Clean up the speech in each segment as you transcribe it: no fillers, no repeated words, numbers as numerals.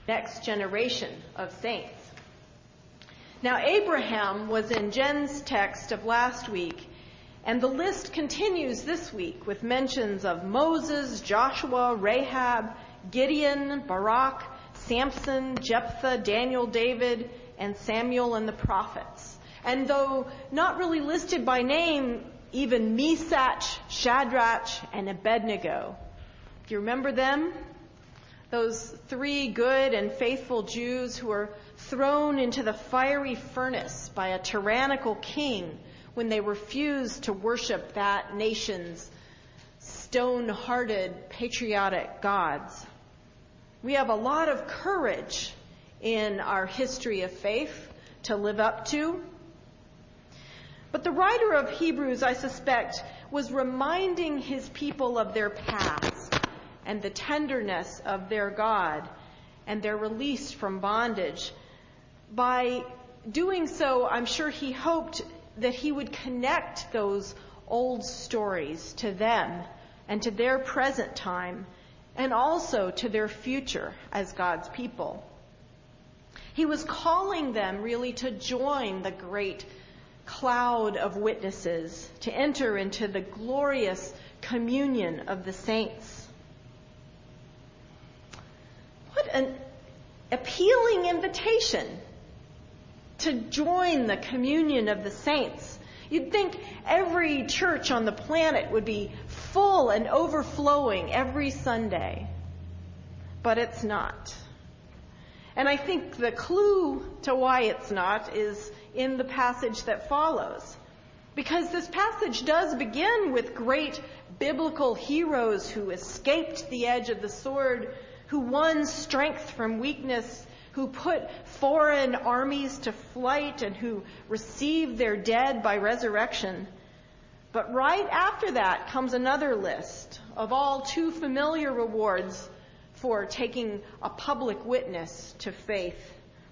next generation of saints. Now, Abraham was in Jen's text of last week, and the list continues this week with mentions of Moses, Joshua, Rahab, Gideon, Barak, Samson, Jephthah, Daniel, David, and Samuel and the prophets. And though not really listed by name, even Meshach, Shadrach, and Abednego. Do you remember them? Those three good and faithful Jews who were thrown into the fiery furnace by a tyrannical king when they refused to worship that nation's stone-hearted patriotic gods. We have a lot of courage in our history of faith to live up to. But the writer of Hebrews, I suspect, was reminding his people of their past and the tenderness of their God and their release from bondage. By doing so, I'm sure he hoped that he would connect those old stories to them and to their present time and also to their future as God's people. He was calling them really to join the great cloud of witnesses, to enter into the glorious communion of the saints. What an appealing invitation to join the communion of the saints. You'd think every church on the planet would be full and overflowing every Sunday, but it's not. And I think the clue to why it's not is in the passage that follows. Because this passage does begin with great biblical heroes who escaped the edge of the sword, who won strength from weakness, who put foreign armies to flight, and who received their dead by resurrection. But right after that comes another list of all too familiar rewards for taking a public witness to faith.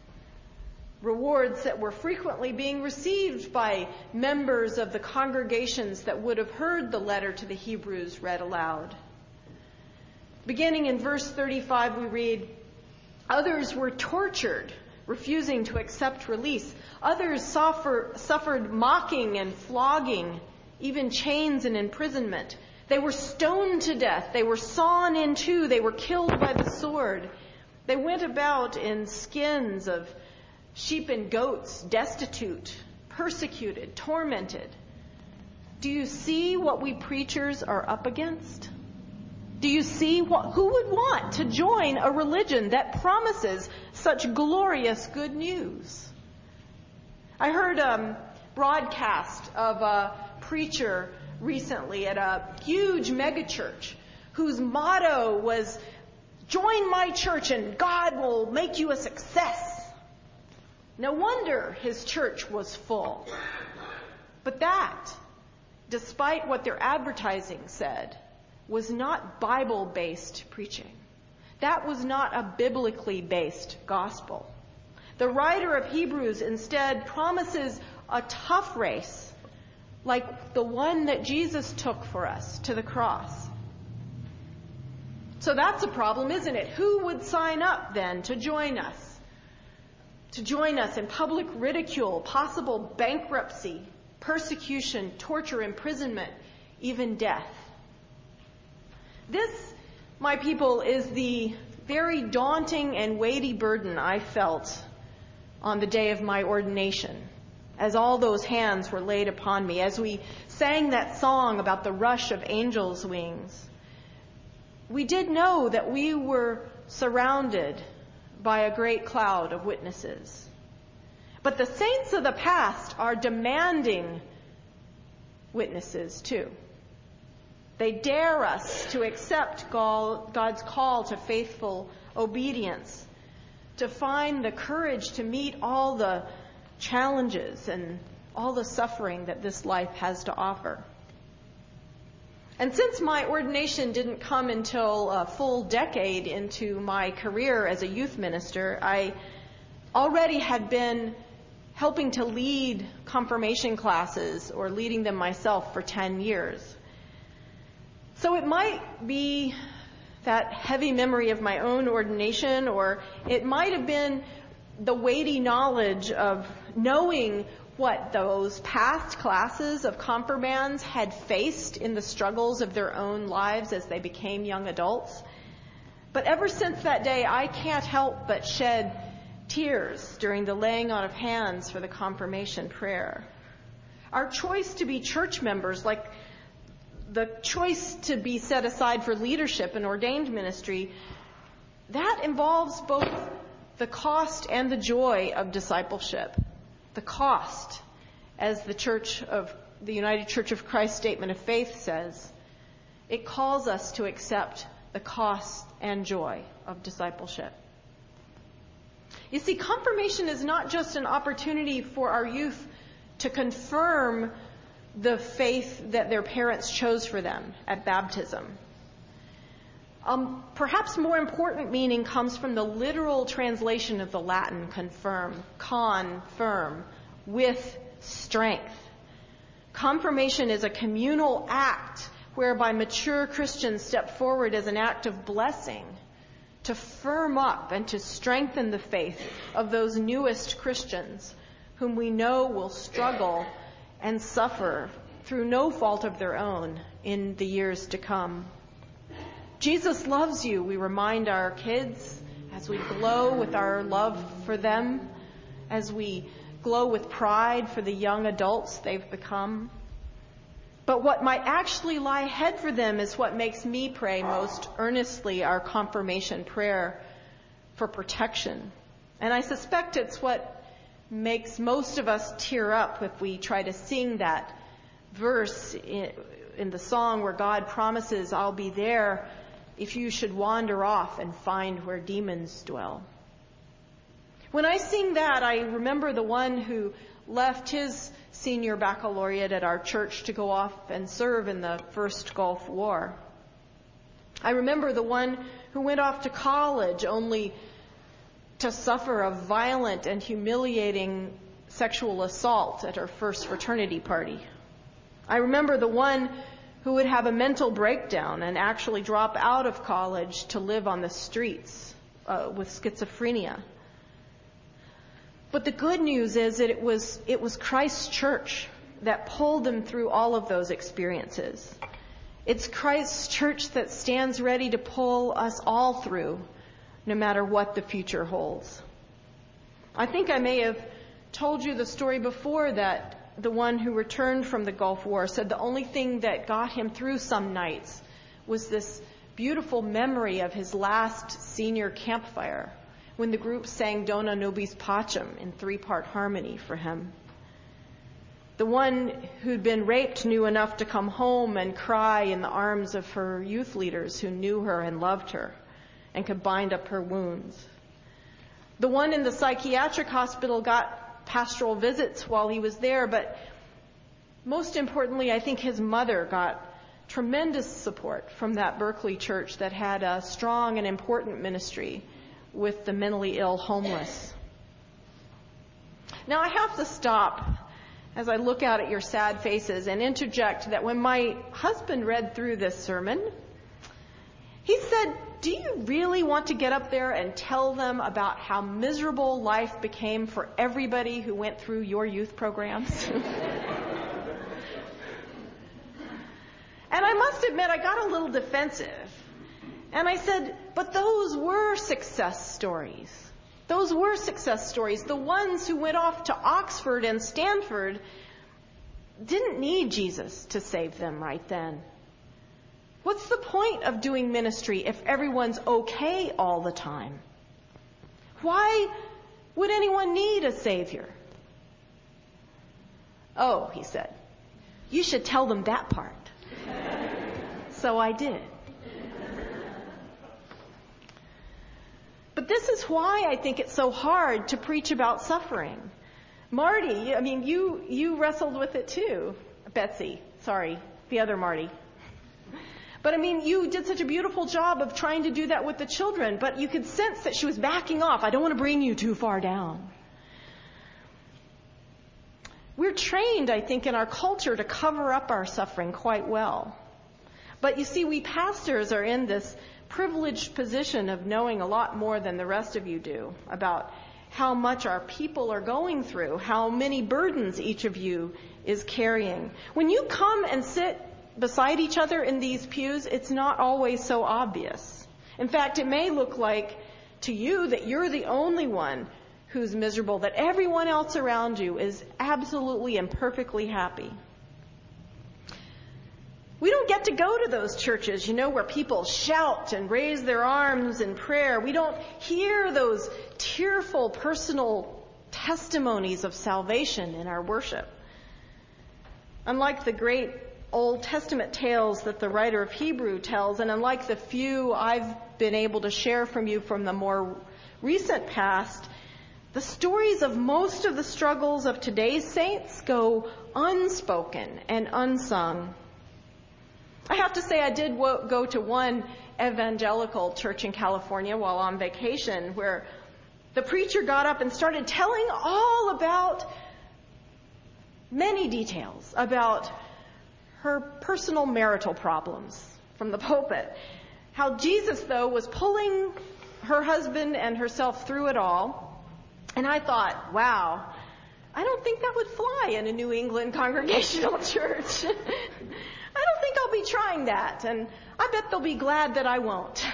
Rewards that were frequently being received by members of the congregations that would have heard the letter to the Hebrews read aloud. Beginning in verse 35, we read, "Others were tortured, refusing to accept release. Others suffered mocking and flogging, even chains and imprisonment. They were stoned to death. They were sawn in two. They were killed by the sword. They went about in skins of sheep and goats, destitute, persecuted, tormented. Do you see what we preachers are up against? Do you see who would want to join a religion that promises such glorious good news?" I heard a broadcast of a preacher recently at a huge megachurch whose motto was, "Join my church and God will make you a success." No wonder his church was full. But that, despite what their advertising said, was not Bible-based preaching. That was not a biblically based gospel. The writer of Hebrews instead promises a tough race, like the one that Jesus took for us to the cross. So that's a problem, isn't it? Who would sign up then to join us? To join us in public ridicule, possible bankruptcy, persecution, torture, imprisonment, even death. This, my people, is the very daunting and weighty burden I felt on the day of my ordination, as all those hands were laid upon me, as we sang that song about the rush of angels' wings. We did know that we were surrounded by a great cloud of witnesses. But the saints of the past are demanding witnesses too. They dare us to accept God's call to faithful obedience, to find the courage to meet all the challenges and all the suffering that this life has to offer. And since my ordination didn't come until a full decade into my career as a youth minister, I already had been helping to lead confirmation classes or leading them myself for 10 years. So it might be that heavy memory of my own ordination, or it might have been the weighty knowledge of knowing what those past classes of confirmands had faced in the struggles of their own lives as they became young adults. But ever since that day, I can't help but shed tears during the laying on of hands for the confirmation prayer. Our choice to be church members, like the choice to be set aside for leadership and ordained ministry, that involves both the cost and the joy of discipleship. The cost, as the United Church of Christ Statement of Faith says, it calls us to accept the cost and joy of discipleship. You see, confirmation is not just an opportunity for our youth to confirm the faith that their parents chose for them at baptism. Perhaps more important meaning comes from the literal translation of the Latin confirm, with strength. Confirmation is a communal act whereby mature Christians step forward as an act of blessing to firm up and to strengthen the faith of those newest Christians whom we know will struggle and suffer through no fault of their own in the years to come. Jesus loves you, we remind our kids as we glow with our love for them, as we glow with pride for the young adults they've become. But what might actually lie ahead for them is what makes me pray most earnestly our confirmation prayer for protection. And I suspect it's what makes most of us tear up if we try to sing that verse in the song where God promises, I'll be there if you should wander off and find where demons dwell. When I sing that, I remember the one who left his senior baccalaureate at our church to go off and serve in the First Gulf War. I remember the one who went off to college only to suffer a violent and humiliating sexual assault at her first fraternity party. I remember the one who would have a mental breakdown and actually drop out of college to live on the streets with schizophrenia. But the good news is that it was Christ's church that pulled them through all of those experiences. It's Christ's church that stands ready to pull us all through, no matter what the future holds. I think I may have told you the story before that the one who returned from the Gulf War said the only thing that got him through some nights was this beautiful memory of his last senior campfire when the group sang Dona Nobis Pacem in 3-part harmony for him. The one who'd been raped knew enough to come home and cry in the arms of her youth leaders who knew her and loved her and could bind up her wounds. The one in the psychiatric hospital got pastoral visits while he was there, but most importantly, I think his mother got tremendous support from that Berkeley church that had a strong and important ministry with the mentally ill homeless. Now I have to stop as I look out at your sad faces and interject that when my husband read through this sermon, he said, do you really want to get up there and tell them about how miserable life became for everybody who went through your youth programs? And I must admit, I got a little defensive. And I said, but those were success stories. Those were success stories. The ones who went off to Oxford and Stanford didn't need Jesus to save them right then. What's the point of doing ministry if everyone's okay all the time? Why would anyone need a savior? Oh, he said, you should tell them that part. So I did. But this is why I think it's so hard to preach about suffering. Marty, I mean, you wrestled with it too. Betsy, sorry, the other Marty. But I mean, you did such a beautiful job of trying to do that with the children, but you could sense that she was backing off. I don't want to bring you too far down. We're trained, I think, in our culture to cover up our suffering quite well. But you see, we pastors are in this privileged position of knowing a lot more than the rest of you do about how much our people are going through, how many burdens each of you is carrying. When you come and sit beside each other in these pews, it's not always so obvious. In fact, it may look like to you that you're the only one who's miserable, that everyone else around you is absolutely and perfectly happy. We don't get to go to those churches, where people shout and raise their arms in prayer. We don't hear those tearful personal testimonies of salvation in our worship. Unlike the great Old Testament tales that the writer of Hebrew tells, and unlike the few I've been able to share from you from the more recent past, the stories of most of the struggles of today's saints go unspoken and unsung. I have to say I did go to one evangelical church in California while on vacation where the preacher got up and started telling all about many details about her personal marital problems from the pulpit. How Jesus, though, was pulling her husband and herself through it all. And I thought, wow, I don't think that would fly in a New England Congregational church. I don't think I'll be trying that, and I bet they'll be glad that I won't.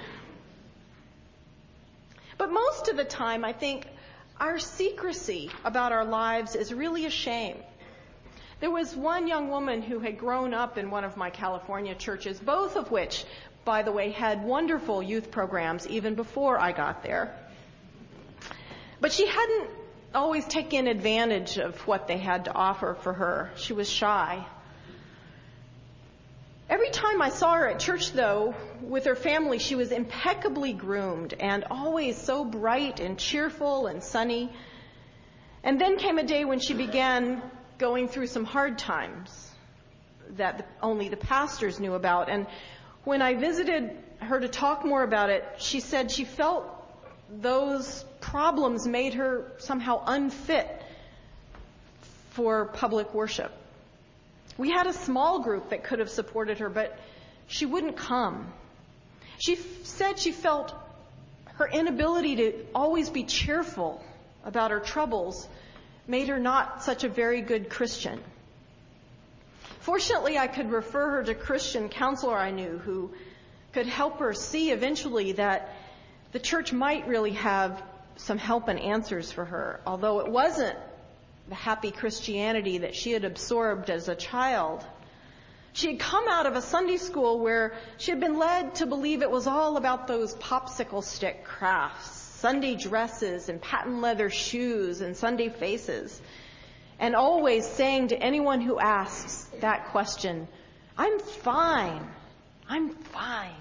But most of the time, I think our secrecy about our lives is really a shame. There was one young woman who had grown up in one of my California churches, both of which, by the way, had wonderful youth programs even before I got there. But she hadn't always taken advantage of what they had to offer for her. She was shy. Every time I saw her at church, though, with her family, she was impeccably groomed and always so bright and cheerful and sunny. And then came a day when she began going through some hard times that only the pastors knew about. And when I visited her to talk more about it, she said she felt those problems made her somehow unfit for public worship. We had a small group that could have supported her, but she wouldn't come. She said she felt her inability to always be cheerful about her troubles made her not such a very good Christian. Fortunately, I could refer her to a Christian counselor I knew who could help her see eventually that the church might really have some help and answers for her, although it wasn't the happy Christianity that she had absorbed as a child. She had come out of a Sunday school where she had been led to believe it was all about those popsicle stick crafts, Sunday dresses and patent leather shoes and Sunday faces, and always saying to anyone who asks that question, "I'm fine, I'm fine."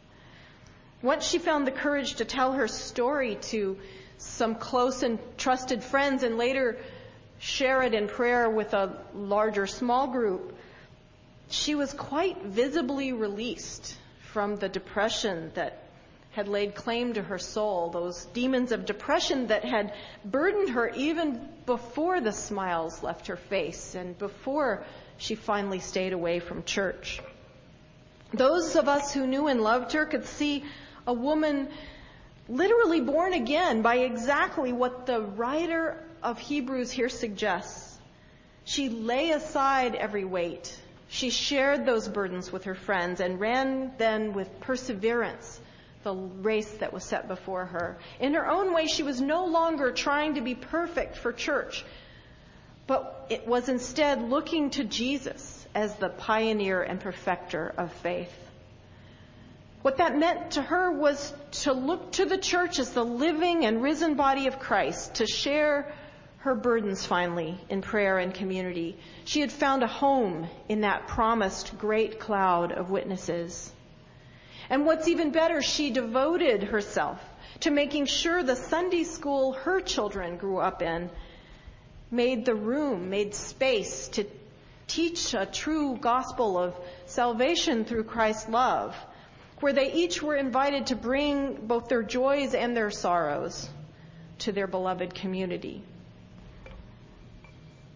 Once she found the courage to tell her story to some close and trusted friends and later share it in prayer with a larger small group, she was quite visibly released from the depression that had laid claim to her soul, those demons of depression that had burdened her even before the smiles left her face and before she finally stayed away from church. Those of us who knew and loved her could see a woman literally born again by exactly what the writer of Hebrews here suggests. She lay aside every weight. She shared those burdens with her friends and ran then with perseverance the race that was set before her. In her own way, she was no longer trying to be perfect for church, but it was instead looking to Jesus as the pioneer and perfecter of faith. What that meant to her was to look to the church as the living and risen body of Christ, to share her burdens finally in prayer and community. She had found a home in that promised great cloud of witnesses. And what's even better, she devoted herself to making sure the Sunday school her children grew up in made space to teach a true gospel of salvation through Christ's love, where they each were invited to bring both their joys and their sorrows to their beloved community.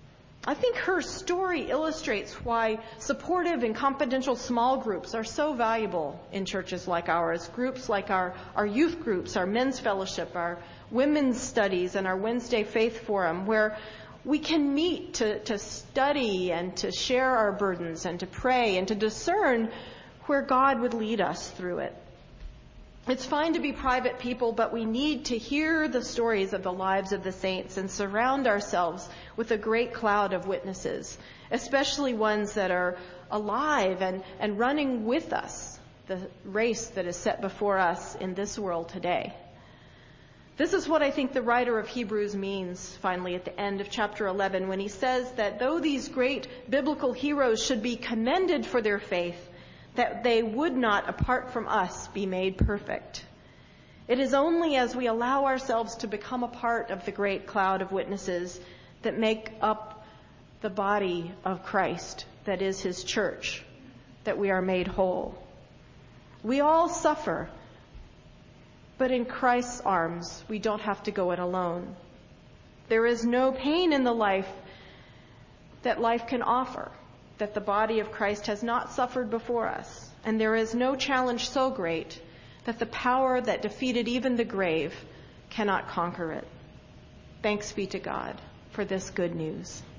I think her story illustrates why supportive and confidential small groups are so valuable in churches like ours. Groups like our youth groups, our men's fellowship, our women's studies, and our Wednesday Faith Forum, where we can meet to study and to share our burdens and to pray and to discern where God would lead us through it. It's fine to be private people, but we need to hear the stories of the lives of the saints and surround ourselves with a great cloud of witnesses, especially ones that are alive and running with us, the race that is set before us in this world today. This is what I think the writer of Hebrews means, finally, at the end of chapter 11, when he says that though these great biblical heroes should be commended for their faith, that they would not, apart from us, be made perfect. It is only as we allow ourselves to become a part of the great cloud of witnesses that make up the body of Christ, that is his church, that we are made whole. We all suffer, but in Christ's arms, we don't have to go it alone. There is no pain in the life that life can offer that the body of Christ has not suffered before us. And there is no challenge so great that the power that defeated even the grave cannot conquer it. Thanks be to God for this good news.